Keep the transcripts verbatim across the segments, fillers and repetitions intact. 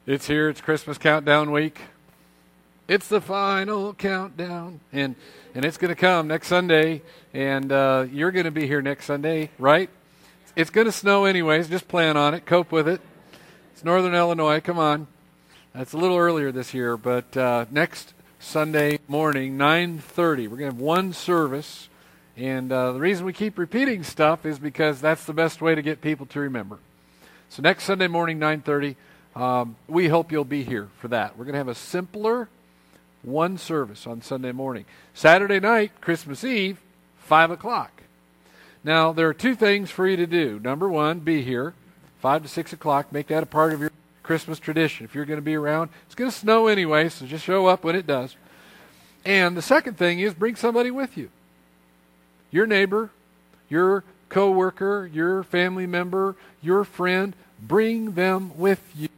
It's here. It's Christmas countdown week. It's the final countdown, and and it's going to come next Sunday, and uh, you're going to be here next Sunday, right? It's going to snow anyways. Just plan on it. Cope with it. It's Northern Illinois. Come on. It's a little earlier this year, but uh, next Sunday morning, nine thirty, we're going to have one service, and uh, the reason we keep repeating stuff is because that's the best way to get people to remember. So next Sunday morning, nine thirty, um, we hope you'll be here for that. We're going to have a simpler one service on Sunday morning. Saturday night, Christmas Eve, five o'clock. Now, there are two things for you to do. Number one, be here, five to six o'clock. Make that a part of your Christmas tradition. If you're going to be around, it's going to snow anyway, so just show up when it does. And the second thing is bring somebody with you. Your neighbor, your coworker, your family member, your friend, bring them with you.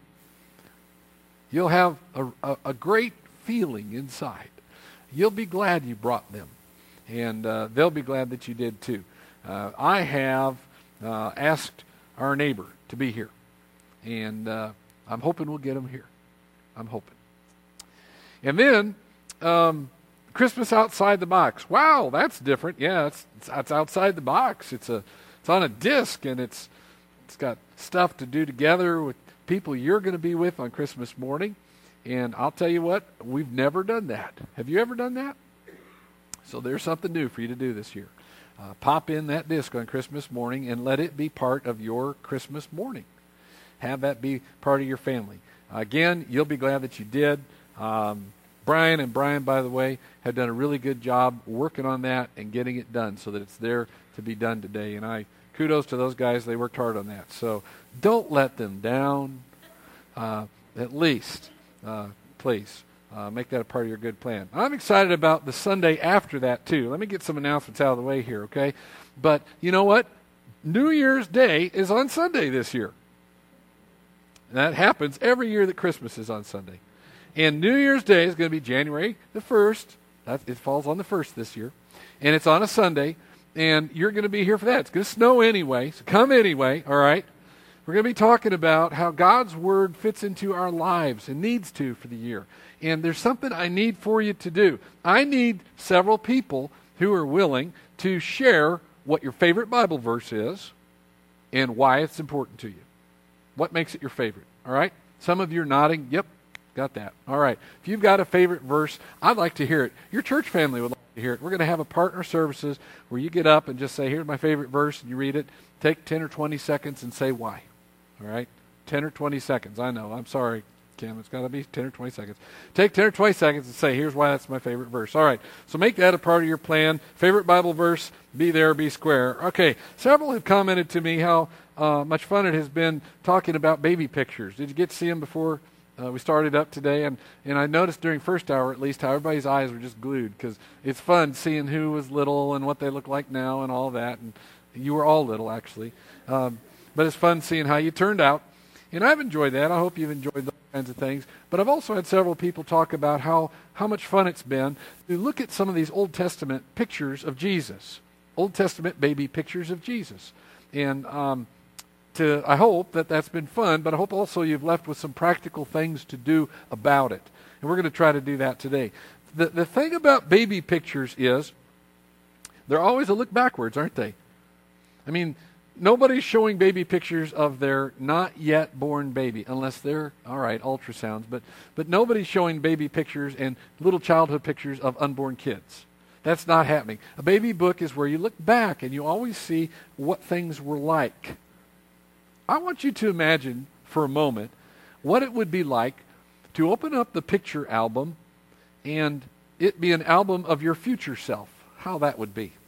You'll have a, a, a great feeling inside. You'll be glad you brought them, and uh, they'll be glad that you did too. Uh, I have uh, asked our neighbor to be here, and uh, I'm hoping we'll get them here. I'm hoping. And then um, Christmas outside the box. Wow, that's different. Yeah, it's, it's it's outside the box. It's a it's on a disc, and it's it's got stuff to do together with people you're going to be with on Christmas morning. And I'll tell you what, we've never done that. Have you ever done that? So there's something new for you to do this year. Uh, pop in that disc on Christmas morning and let it be part of your Christmas morning. Have that be part of your family. Again, you'll be glad that you did. Um, Brian and Brian, by the way, have done a really good job working on that and getting it done so that it's there to be done today. And I kudos to those guys. They worked hard on that. So don't let them down, uh, at least. Uh, please uh, make that a part of your good plan. I'm excited about the Sunday after that too. Let me get some announcements out of the way here, okay? But you know what? New Year's Day is on Sunday this year. And that happens every year that Christmas is on Sunday. And New Year's Day is going to be January the first. That, it falls on the first this year. And it's on a Sunday. And you're going to be here for that. It's going to snow anyway, so come anyway, all right? We're going to be talking about how God's Word fits into our lives and needs to for the year. And there's something I need for you to do. I need several people who are willing to share what your favorite Bible verse is and why it's important to you. What makes it your favorite, all right? Some of you are nodding. Yep, got that. All right. If you've got a favorite verse, I'd like to hear it. Your church family would like to hear it. We're going to have a partner services where you get up and just say, here's my favorite verse, and you read it. Take ten or twenty seconds and say why. All right, ten or twenty seconds. I know. I'm sorry, Kim. It's got to be ten or twenty seconds. Take ten or twenty seconds and say, here's why that's my favorite verse. All right, so make that a part of your plan. Favorite Bible verse, be there, be square. Okay, several have commented to me how uh, much fun it has been talking about baby pictures. Did you get to see them before uh, we started up today? And, and I noticed during first hour at least how everybody's eyes were just glued because it's fun seeing who was little and what they look like now and all that. And you were all little, actually. Um, But it's fun seeing how you turned out. And I've enjoyed that. I hope you've enjoyed those kinds of things. But I've also had several people talk about how, how much fun it's been to look at some of these Old Testament pictures of Jesus. Old Testament baby pictures of Jesus. And um, to I hope that that's been fun, but I hope also you've left with some practical things to do about it. And we're going to try to do that today. The, the thing about baby pictures is they're always a look backwards, aren't they? I mean, nobody's showing baby pictures of their not yet born baby, unless they're, all right, ultrasounds, but, but nobody's showing baby pictures and little childhood pictures of unborn kids. That's not happening. A baby book is where you look back and you always see what things were like. I want you to imagine for a moment what it would be like to open up the picture album and it be an album of your future self. How that would be.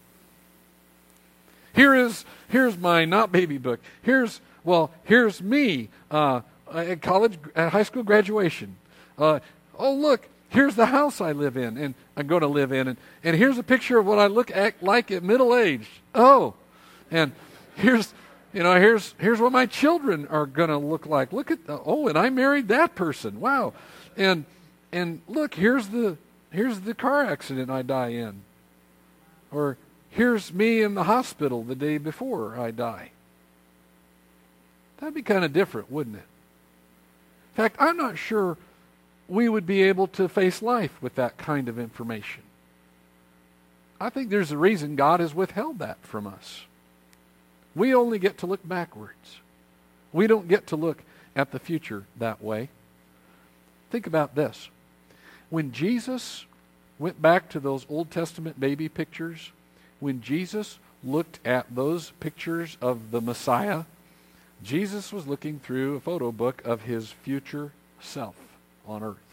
Here is, here's my not baby book. Here's, well, here's me uh, at college, at high school graduation. Uh, oh, look, here's the house I live in, and I'm going to live in. And, and here's a picture of what I look at, like at middle age. Oh, and here's, you know, here's here's what my children are going to look like. Look at, the, oh, and I married that person. Wow. And and look, here's the here's the car accident I die in. Or here's me in the hospital the day before I die. That'd be kind of different, wouldn't it? In fact, I'm not sure we would be able to face life with that kind of information. I think there's a reason God has withheld that from us. We only get to look backwards. We don't get to look at the future that way. Think about this. When Jesus went back to those Old Testament baby pictures, when Jesus looked at those pictures of the Messiah, Jesus was looking through a photo book of his future self on earth.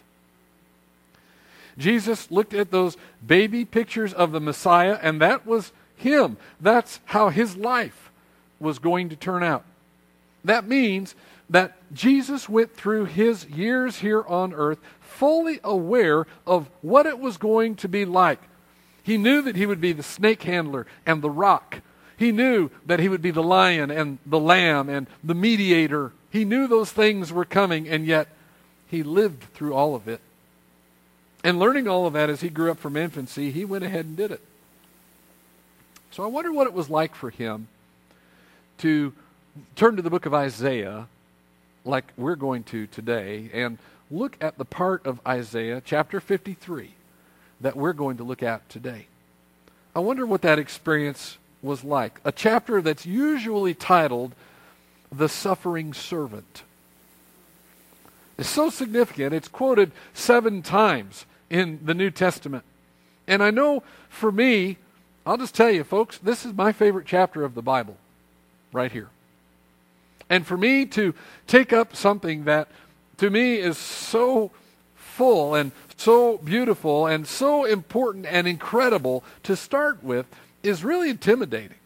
Jesus looked at those baby pictures of the Messiah, and that was him. That's how his life was going to turn out. That means that Jesus went through his years here on earth fully aware of what it was going to be like. He knew that he would be the snake handler and the rock. He knew that he would be the lion and the lamb and the mediator. He knew those things were coming, and yet he lived through all of it. And learning all of that as he grew up from infancy, he went ahead and did it. So I wonder what it was like for him to turn to the book of Isaiah, like we're going to today, and look at the part of Isaiah, chapter fifty-three, that we're going to look at today. I wonder what that experience was like. A chapter that's usually titled, The Suffering Servant. It's so significant. It's quoted seven times in the New Testament. And I know for me, I'll just tell you, folks, this is my favorite chapter of the Bible, right here. And for me to take up something that to me is so full and so beautiful and so important and incredible to start with is really intimidating.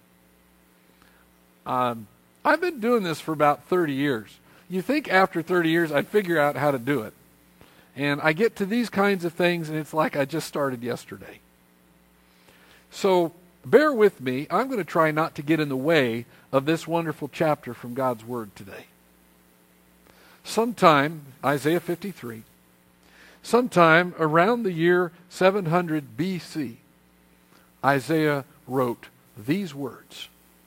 Um, I've been doing this for about thirty years. You think after thirty years I'd figure out how to do it. And I get to these kinds of things and it's like I just started yesterday. So bear with me. I'm going to try not to get in the way of this wonderful chapter from God's Word today. Sometime, Isaiah fifty-three, sometime around the year seven hundred B C, Isaiah wrote these words.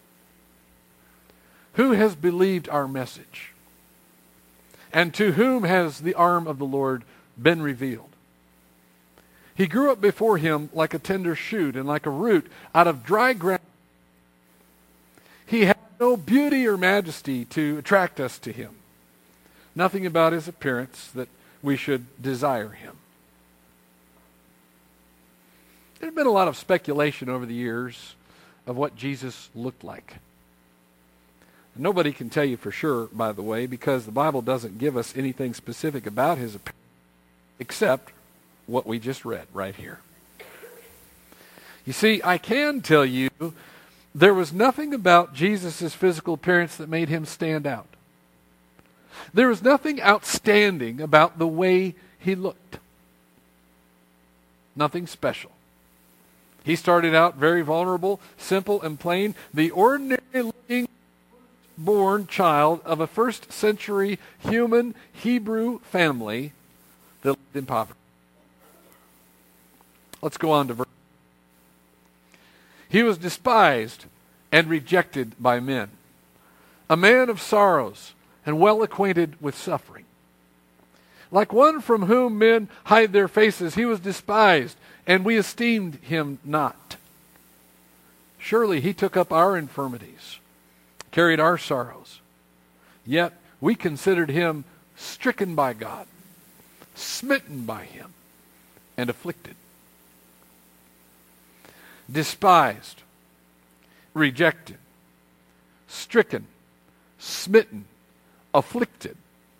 Who has believed our message? And to whom has the arm of the Lord been revealed? He grew up before him like a tender shoot and like a root out of dry ground. He had no beauty or majesty to attract us to him. Nothing about his appearance that we should desire him. There's been a lot of speculation over the years of what Jesus looked like. Nobody can tell you for sure, by the way, because the Bible doesn't give us anything specific about his appearance except what we just read right here. You see, I can tell you there was nothing about Jesus' physical appearance that made him stand out. There was nothing outstanding about the way he looked. Nothing special. He started out very vulnerable, simple, and plain. The ordinary-looking born child of a first century human Hebrew family that lived in poverty. Let's go on to verse. He was despised and rejected by men, a man of sorrows and well acquainted with suffering. Like one from whom men hide their faces, he was despised, and we esteemed him not. Surely he took up our infirmities, carried our sorrows. Yet we considered him stricken by God, smitten by him, and afflicted. Despised, rejected, stricken, smitten, afflicted.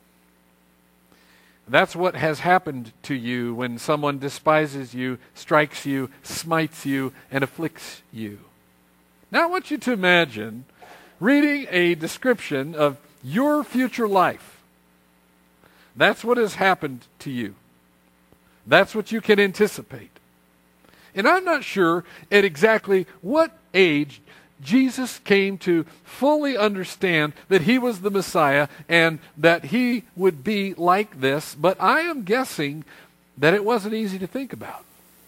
That's what has happened to you when someone despises you, strikes you, smites you, and afflicts you. Now I want you to imagine reading a description of your future life. That's what has happened to you. That's what you can anticipate. And I'm not sure at exactly what age Jesus came to fully understand that he was the Messiah and that he would be like this, but I am guessing that it wasn't easy to think about.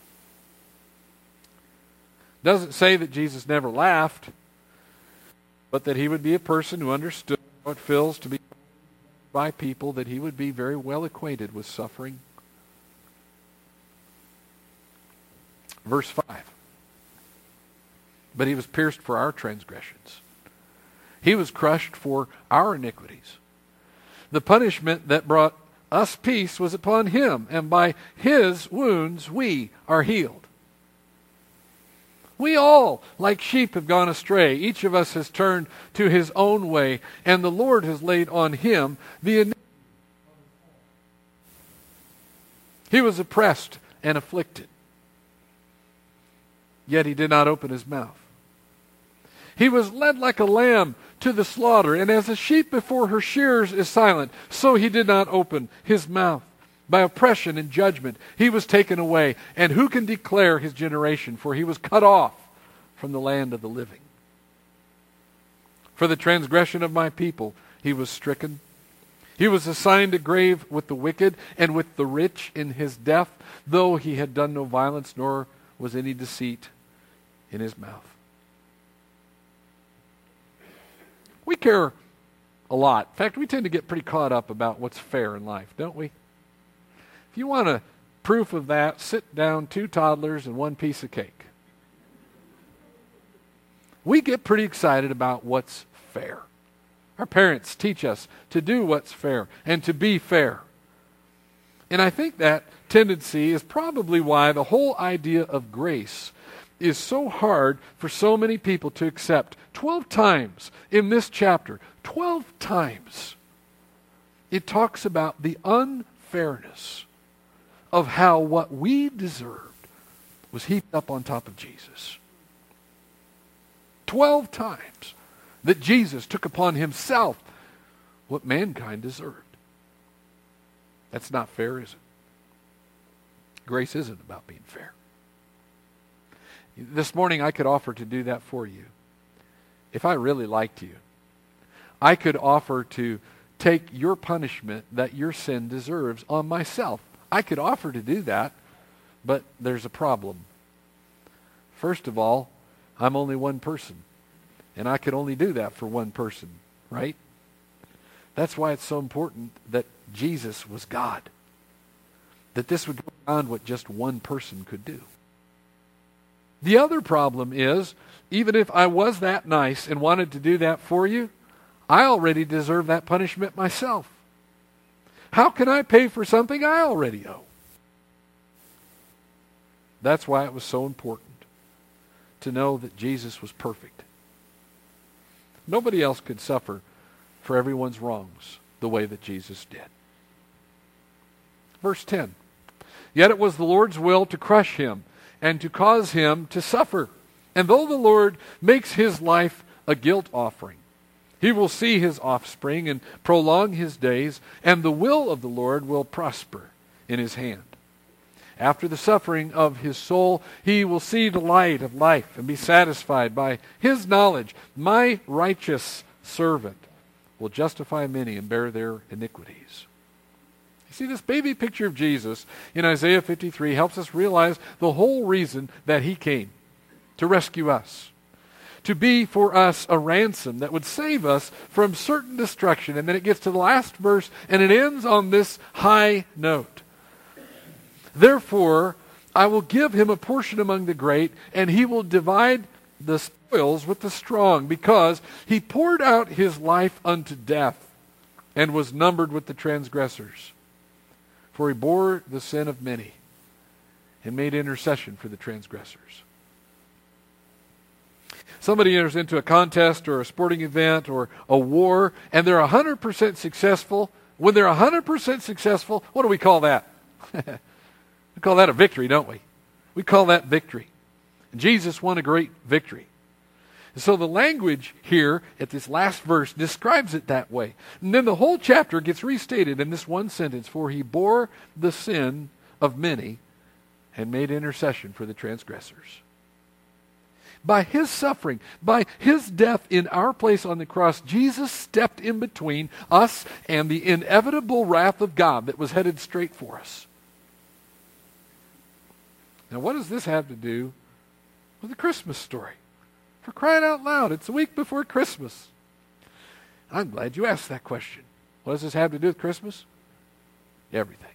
Doesn't say that Jesus never laughed, but that he would be a person who understood what it feels to be by people that he would be very well acquainted with suffering. Verse five. But he was pierced for our transgressions. He was crushed for our iniquities. The punishment that brought us peace was upon him, and by his wounds we are healed. We all, like sheep, have gone astray. Each of us has turned to his own way, and the Lord has laid on him the iniquity. He was oppressed and afflicted, yet he did not open his mouth. He was led like a lamb to the slaughter, and as a sheep before her shearers is silent, so he did not open his mouth. By oppression and judgment he was taken away, and who can declare his generation? For he was cut off from the land of the living. For the transgression of my people he was stricken. He was assigned a grave with the wicked and with the rich in his death, though he had done no violence, nor was any deceit in his mouth. We care a lot. In fact, we tend to get pretty caught up about what's fair in life, don't we? If you want a proof of that, sit down two toddlers and one piece of cake. We get pretty excited about what's fair. Our parents teach us to do what's fair and to be fair. And I think that tendency is probably why the whole idea of grace is so hard for so many people to accept. Twelve times in this chapter, twelve times, it talks about the unfairness of how what we deserved was heaped up on top of Jesus. Twelve times that Jesus took upon himself what mankind deserved. That's not fair, is it? Grace isn't about being fair. This morning I could offer to do that for you. If I really liked you, I could offer to take your punishment that your sin deserves on myself. I could offer to do that, but there's a problem. First of all, I'm only one person, and I could only do that for one person, right? That's why it's so important that Jesus was God, that this would go beyond what just one person could do. The other problem is, even if I was that nice and wanted to do that for you, I already deserve that punishment myself. How can I pay for something I already owe? That's why it was so important to know that Jesus was perfect. Nobody else could suffer for everyone's wrongs the way that Jesus did. Verse ten. Yet it was the Lord's will to crush him and to cause him to suffer. And though the Lord makes his life a guilt offering, he will see his offspring and prolong his days, and the will of the Lord will prosper in his hand. After the suffering of his soul, he will see the light of life and be satisfied by his knowledge. My righteous servant will justify many and bear their iniquities. You see, this baby picture of Jesus in Isaiah fifty-three helps us realize the whole reason that he came, to rescue us, to be for us a ransom that would save us from certain destruction. And then it gets to the last verse, and it ends on this high note. Therefore, I will give him a portion among the great, and he will divide the spoils with the strong, because he poured out his life unto death, and was numbered with the transgressors. For he bore the sin of many, and made intercession for the transgressors. Somebody enters into a contest or a sporting event or a war, and they're one hundred percent successful. When they're one hundred percent successful, what do we call that? We call that a victory, don't we? We call that victory. And Jesus won a great victory. And so the language here at this last verse describes it that way. And then the whole chapter gets restated in this one sentence. For he bore the sin of many and made intercession for the transgressors. By his suffering, by his death in our place on the cross, Jesus stepped in between us and the inevitable wrath of God that was headed straight for us. Now, what does this have to do with the Christmas story? For crying out loud, it's a week before Christmas. I'm glad you asked that question. What does this have to do with Christmas? Everything.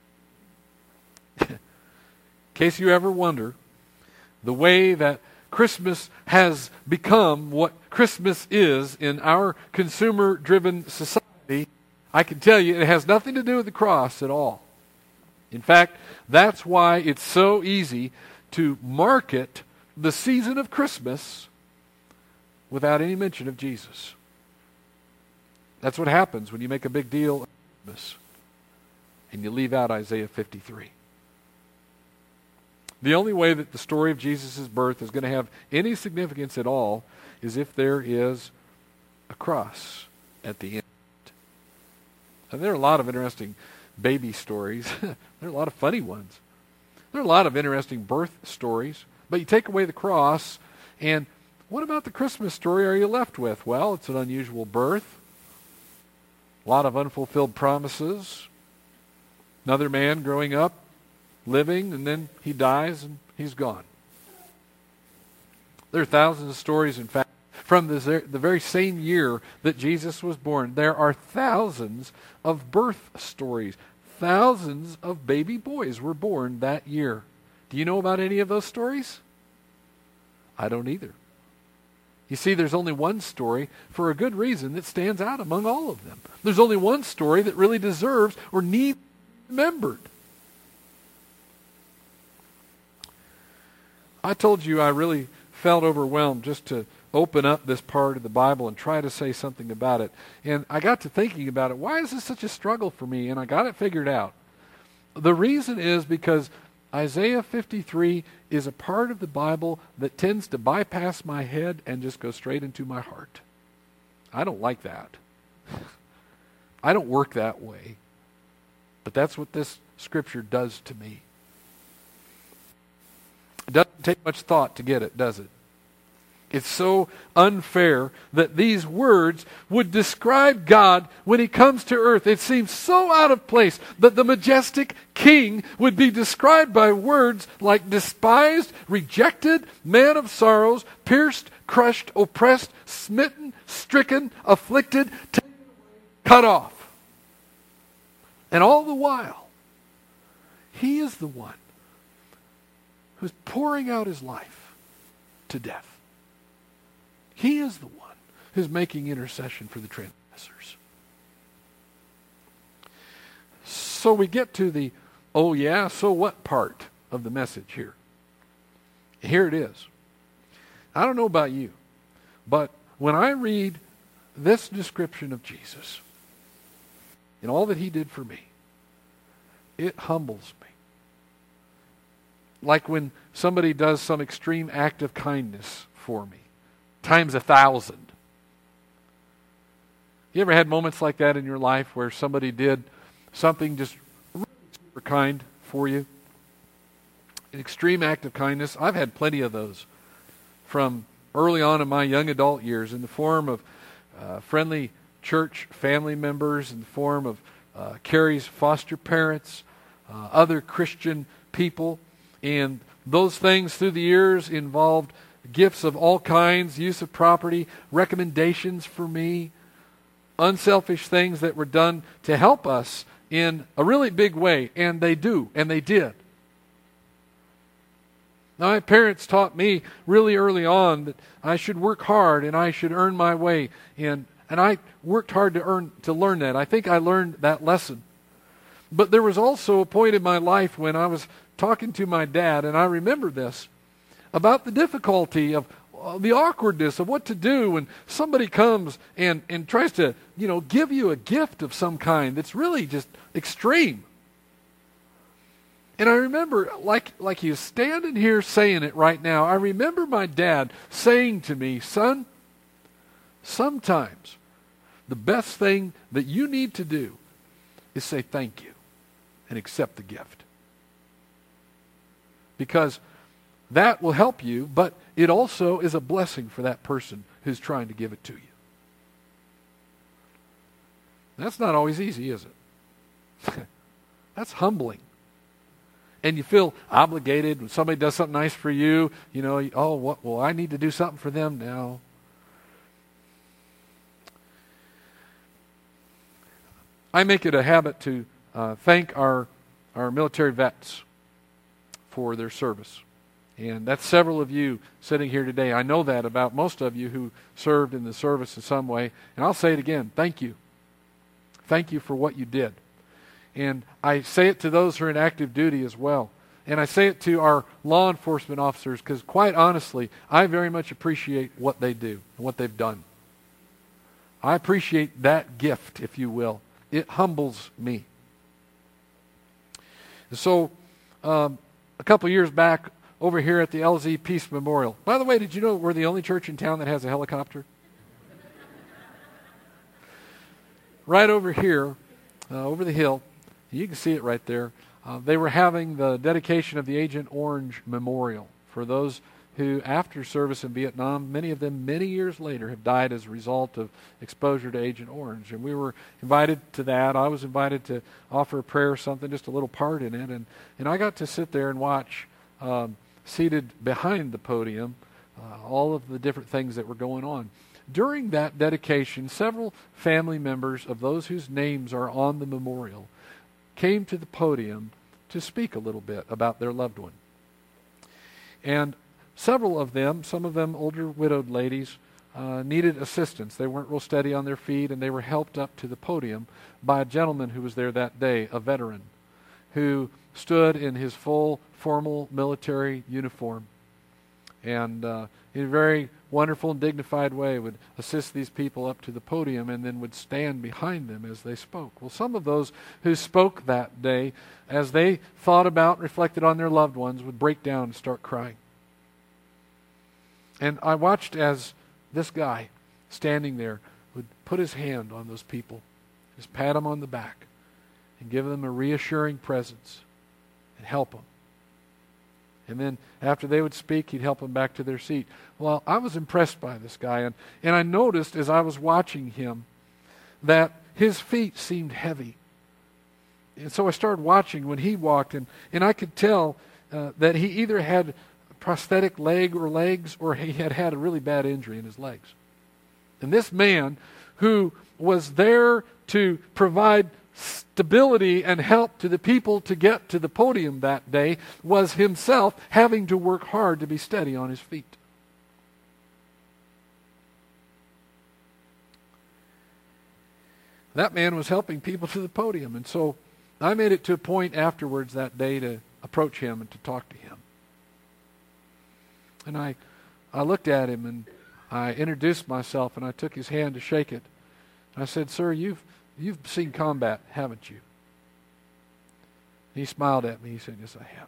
In case you ever wonder, the way that Christmas has become what Christmas is in our consumer-driven society, I can tell you it has nothing to do with the cross at all. In fact, that's why it's so easy to market the season of Christmas without any mention of Jesus. That's what happens when you make a big deal of Christmas and you leave out Isaiah fifty-three. The only way that the story of Jesus' birth is going to have any significance at all is if there is a cross at the end. And there are a lot of interesting baby stories. There are a lot of funny ones. There are a lot of interesting birth stories. But you take away the cross, and what about the Christmas story are you left with? Well, it's an unusual birth. A lot of unfulfilled promises. Another man growing up, living, and then he dies and he's gone. There are thousands of stories, in fact, from the, the very same year that Jesus was born. There are thousands of birth stories. Thousands of baby boys were born that year. Do you know about any of those stories? I don't either. You see, there's only one story for a good reason that stands out among all of them. There's only one story that really deserves or needs to be remembered. I told you I really felt overwhelmed just to open up this part of the Bible and try to say something about it. And I got to thinking about it. Why is this such a struggle for me? And I got it figured out. The reason is because Isaiah fifty-three is a part of the Bible that tends to bypass my head and just go straight into my heart. I don't like that. I don't work that way. But that's what this scripture does to me. It doesn't take much thought to get it, does it? It's so unfair that these words would describe God when He comes to earth. It seems so out of place that the majestic King would be described by words like despised, rejected, man of sorrows, pierced, crushed, oppressed, smitten, stricken, afflicted, taken away, cut off. And all the while, He is the one who's pouring out His life to death. He is the one who's making intercession for the transgressors. So we get to the, oh yeah, so what part of the message here. Here it is. I don't know about you, but when I read this description of Jesus and all that He did for me, it humbles me. Like when somebody does some extreme act of kindness for me. Times a thousand. You ever had moments like that in your life where somebody did something just really super kind for you? An extreme act of kindness. I've had plenty of those from early on in my young adult years in the form of uh, friendly church family members, in the form of uh, Carrie's foster parents, uh, other Christian people. And those things through the years involved gifts of all kinds, use of property, recommendations for me, unselfish things that were done to help us in a really big way. And they do, and they did. Now, my parents taught me really early on that I should work hard and I should earn my way. And, and I worked hard to earn to learn that. I think I learned that lesson. But there was also a point in my life when I was talking to my dad, and I remember this, about the difficulty of uh, the awkwardness of what to do when somebody comes and, and tries to, you know, give you a gift of some kind that's really just extreme. And I remember, like, like he's standing here saying it right now, I remember my dad saying to me, son, sometimes the best thing that you need to do is say thank you and accept the gift. Because that will help you, but it also is a blessing for that person who's trying to give it to you. That's not always easy, is it? That's humbling. And you feel obligated when somebody does something nice for you. You know, oh, what, well, I need to do something for them now. I make it a habit to uh, thank our, our military vets for their service. And that's several of you sitting here today. I know that about most of you who served in the service in some way. And I'll say it again, thank you. Thank you for what you did. And I say it to those who are in active duty as well. And I say it to our law enforcement officers because, quite honestly, I very much appreciate what they do and what they've done. I appreciate that gift, if you will. It humbles me. And so, um, a couple years back, over here at the L Z Peace Memorial. By the way, did you know we're the only church in town that has a helicopter? Right over here, uh, over the hill, you can see it right there. Uh, they were having the dedication of the Agent Orange Memorial for those who, after service in Vietnam, many of them many years later have died as a result of exposure to Agent Orange. And we were invited to that. I was invited to offer a prayer or something, just a little part in it. And, and I got to sit there and watch, um, seated behind the podium, uh, all of the different things that were going on. During that dedication, several family members of those whose names are on the memorial came to the podium to speak a little bit about their loved one. And several of them, some of them older widowed ladies, uh, needed assistance. They weren't real steady on their feet, and they were helped up to the podium by a gentleman who was there that day, a veteran, who stood in his full formal military uniform and uh, in a very wonderful and dignified way would assist these people up to the podium and then would stand behind them as they spoke. Well, some of those who spoke that day, as they thought about, reflected on their loved ones, would break down and start crying. And I watched as this guy standing there would put his hand on those people, just pat them on the back and give them a reassuring presence and help them. And then after they would speak, he'd help them back to their seat. Well, I was impressed by this guy, and, and I noticed as I was watching him that his feet seemed heavy. And so I started watching when he walked, and, and I could tell uh, that he either had a prosthetic leg or legs, or he had had a really bad injury in his legs. And this man, who was there to provide stability and help to the people to get to the podium that day, was himself having to work hard to be steady on his feet. That man was helping people to the podium, and so I made it to a point afterwards that day to approach him and to talk to him. And I, I looked at him and I introduced myself and I took his hand to shake it. I said, "Sir, you've You've seen combat, haven't you?" He smiled at me. He said, "Yes, I have."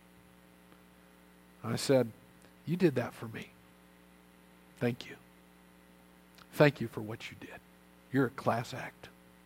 I said, "You did that for me. Thank you. Thank you for what you did. You're a class act."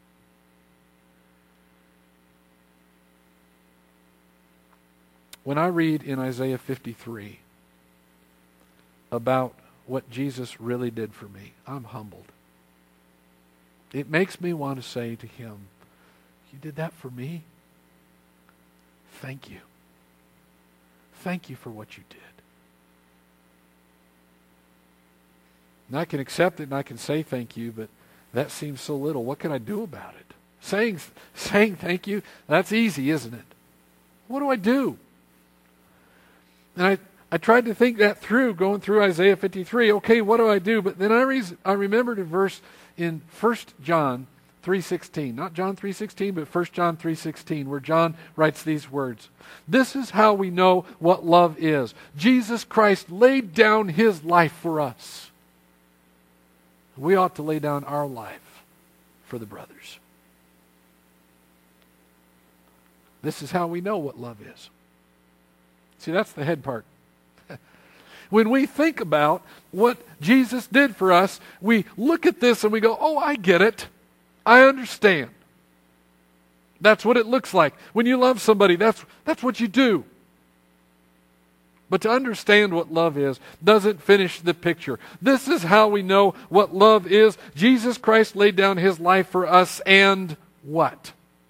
When I read in Isaiah fifty-three about what Jesus really did for me, I'm humbled. It makes me want to say to him, "You did that for me? Thank you. Thank you for what you did." And I can accept it and I can say thank you, but that seems so little. What can I do about it? Saying, saying thank you, that's easy, isn't it? What do I do? And I, I tried to think that through, going through Isaiah fifty-three. Okay, what do I do? But then I, re- I remembered a verse in First John three sixteen, not John three sixteen, but First John three sixteen, where John writes these words. "This is how we know what love is. Jesus Christ laid down his life for us. We ought to lay down our life for the brothers." This is how we know what love is. See, that's the head part. When we think about what Jesus did for us, we look at this and we go, "Oh, I get it. I understand." That's what it looks like. When you love somebody, that's, that's what you do. But to understand what love is doesn't finish the picture. This is how we know what love is. Jesus Christ laid down his life for us, and what?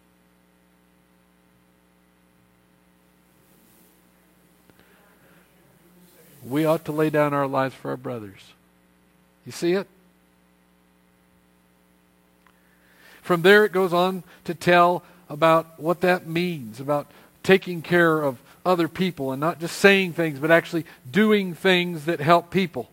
We ought to lay down our lives for our brothers. You see it? From there it goes on to tell about what that means, about taking care of other people and not just saying things, but actually doing things that help people.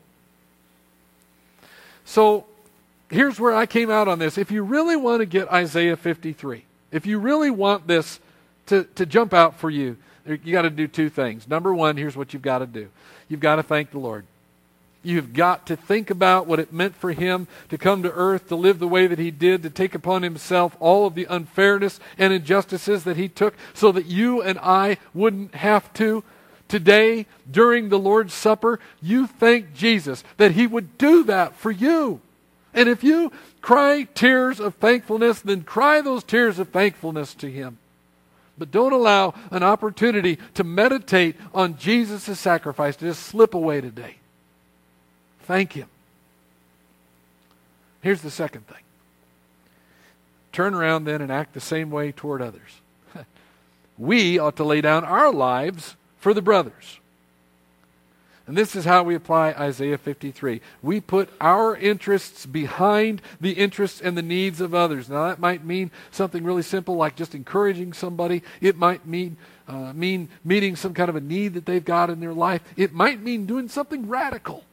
So here's where I came out on this. If you really want to get Isaiah fifty-three, if you really want this to, to jump out for you, you got to do two things. Number one, here's what you've got to do. You've got to thank the Lord. You've got to think about what it meant for him to come to earth, to live the way that he did, to take upon himself all of the unfairness and injustices that he took so that you and I wouldn't have to. Today, during the Lord's Supper, you thank Jesus that he would do that for you. And if you cry tears of thankfulness, then cry those tears of thankfulness to him. But don't allow an opportunity to meditate on Jesus' sacrifice to just slip away today. Thank him. Here's the second thing. Turn around then and act the same way toward others. We ought to lay down our lives for the brothers. And this is how we apply Isaiah fifty-three. We put our interests behind the interests and the needs of others. Now that might mean something really simple like just encouraging somebody. It might mean uh, mean meeting some kind of a need that they've got in their life. It might mean doing something radical.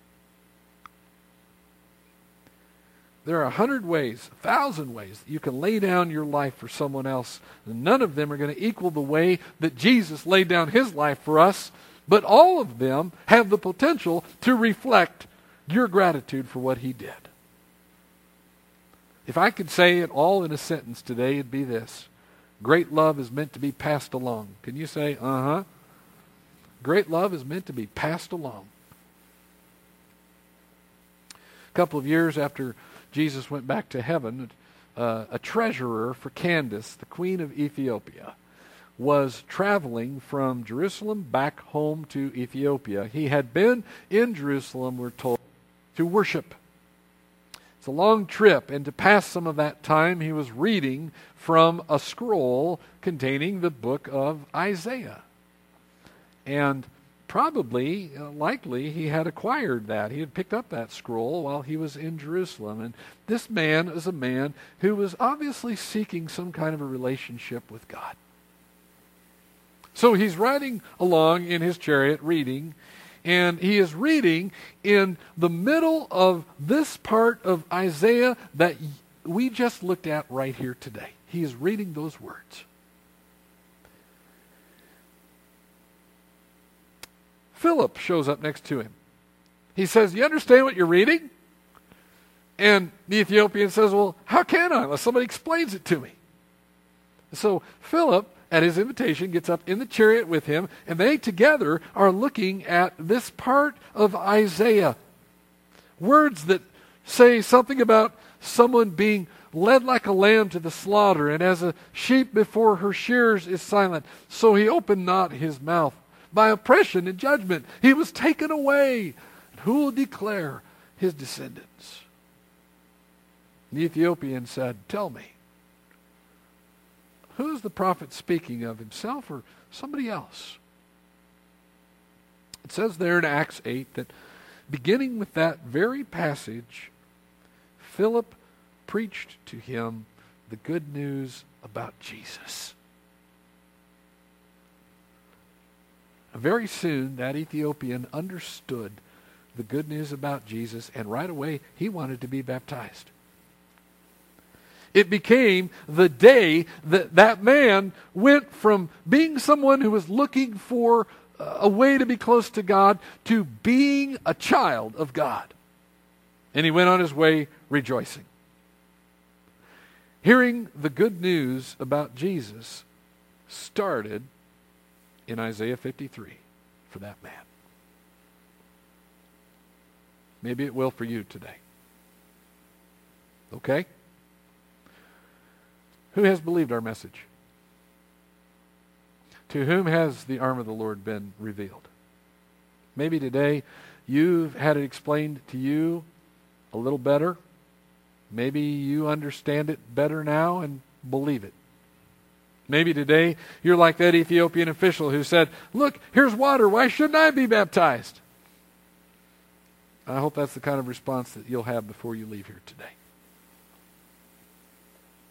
There are a hundred ways, a thousand ways that you can lay down your life for someone else. And none of them are going to equal the way that Jesus laid down his life for us. But all of them have the potential to reflect your gratitude for what he did. If I could say it all in a sentence today, it'd be this. Great love is meant to be passed along. Can you say, uh-huh? Great love is meant to be passed along. A couple of years after Jesus went back to heaven, uh, a treasurer for Candace, the queen of Ethiopia, was traveling from Jerusalem back home to Ethiopia. He had been in Jerusalem, we're told, to worship. It's a long trip, and to pass some of that time, he was reading from a scroll containing the book of Isaiah. And probably, uh, likely, he had acquired that. He had picked up that scroll while he was in Jerusalem. And this man is a man who was obviously seeking some kind of a relationship with God. So he's riding along in his chariot reading, and he is reading in the middle of this part of Isaiah that we just looked at right here today. He is reading those words. Philip shows up next to him. He says, "You understand what you're reading?" And the Ethiopian says, "Well, how can I unless somebody explains it to me?" So Philip, at his invitation, gets up in the chariot with him, and they together are looking at this part of Isaiah. Words that say something about someone being led like a lamb to the slaughter, and as a sheep before her shearers is silent, so he opened not his mouth. By oppression and judgment he was taken away. And who will declare his descendants? The Ethiopian said, "Tell me, who is the prophet speaking of, himself or somebody else?" It says there in Acts eight that beginning with that very passage, Philip preached to him the good news about Jesus. Very soon, that Ethiopian understood the good news about Jesus, and right away, he wanted to be baptized. It became the day that that man went from being someone who was looking for a way to be close to God to being a child of God. And he went on his way rejoicing. Hearing the good news about Jesus started in Isaiah fifty-three for that man. Maybe it will for you today. Okay? Who has believed our message? To whom has the arm of the Lord been revealed? Maybe today you've had it explained to you a little better. Maybe you understand it better now and believe it. Maybe today you're like that Ethiopian official who said, "Look, here's water. Why shouldn't I be baptized?" I hope that's the kind of response that you'll have before you leave here today.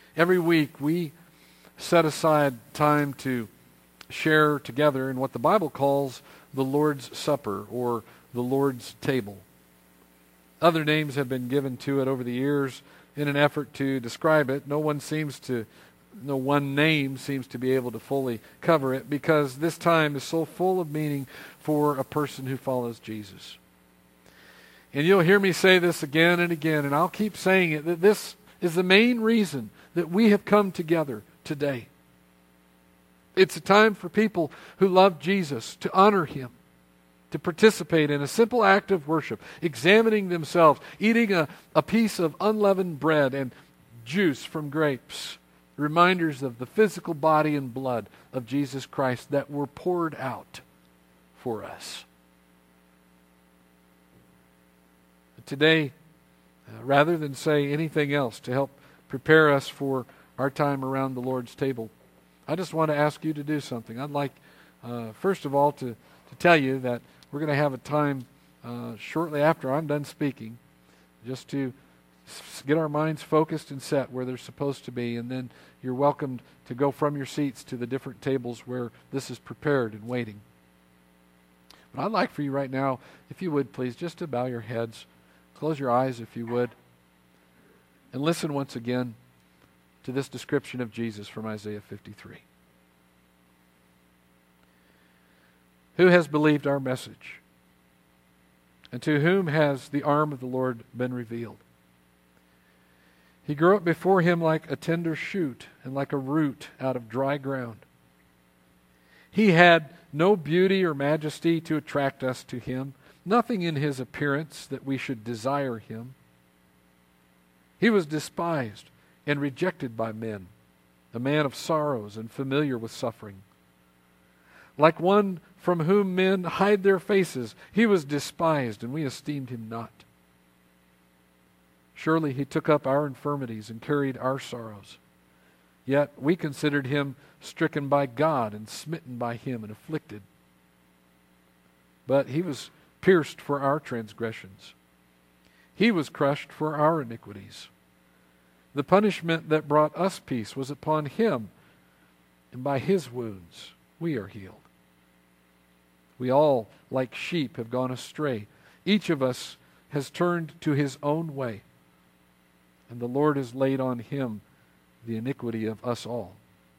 Every week we set aside time to share together in what the Bible calls the Lord's Supper or the Lord's Table. Other names have been given to it over the years in an effort to describe it. No one seems to, no one name seems to be able to fully cover it, because this time is so full of meaning for a person who follows Jesus. And you'll hear me say this again and again, and I'll keep saying it, that this is the main reason that we have come together today. It's a time for people who love Jesus to honor Him, to participate in a simple act of worship, examining themselves, eating a, a piece of unleavened bread and juice from grapes, reminders of the physical body and blood of Jesus Christ that were poured out for us. Today, uh, rather than say anything else to help prepare us for our time around the Lord's table, I just want to ask you to do something. I'd like, uh, first of all, to, to tell you that we're going to have a time uh, shortly after I'm done speaking, just to s- get our minds focused and set where they're supposed to be, and then you're welcomed to go from your seats to the different tables where this is prepared and waiting. But I'd like for you right now, if you would please, just to bow your heads, close your eyes if you would, and listen once again to this description of Jesus from Isaiah fifty-three. Who has believed our message? And to whom has the arm of the Lord been revealed? He grew up before him like a tender shoot and like a root out of dry ground. He had no beauty or majesty to attract us to him, nothing in his appearance that we should desire him. He was despised and rejected by men, a man of sorrows and familiar with suffering. Like one from whom men hide their faces, he was despised, and we esteemed him not. Surely he took up our infirmities and carried our sorrows. Yet we considered him stricken by God and smitten by him and afflicted. But he was pierced for our transgressions. He was crushed for our iniquities. The punishment that brought us peace was upon him, and by his wounds we are healed. We all, like sheep, have gone astray. Each of us has turned to his own way, and the Lord has laid on him the iniquity of us all.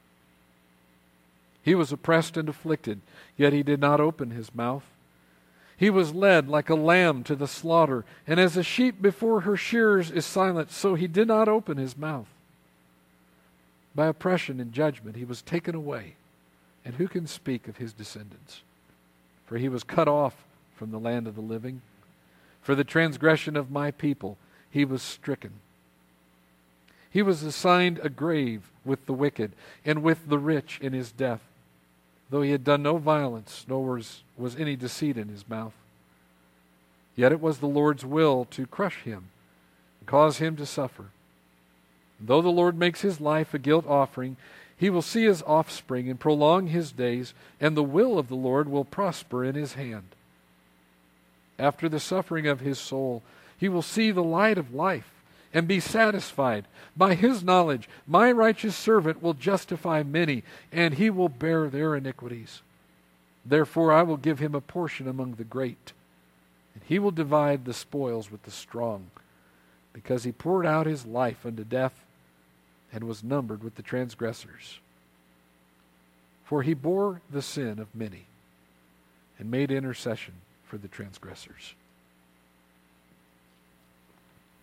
He was oppressed and afflicted, yet he did not open his mouth. He was led like a lamb to the slaughter, and as a sheep before her shearers is silent, so he did not open his mouth. By oppression and judgment he was taken away, and who can speak of his descendants? For he was cut off from the land of the living. For the transgression of my people he was stricken. He was assigned a grave with the wicked and with the rich in his death, though he had done no violence, nor was, was any deceit in his mouth. Yet it was the Lord's will to crush him and cause him to suffer. And though the Lord makes his life a guilt offering, he will see his offspring and prolong his days, and the will of the Lord will prosper in his hand. After the suffering of his soul, he will see the light of life and be satisfied. By his knowledge, my righteous servant will justify many, and he will bear their iniquities. Therefore I will give him a portion among the great, and he will divide the spoils with the strong, because he poured out his life unto death, and was numbered with the transgressors. For he bore the sin of many, and made intercession for the transgressors.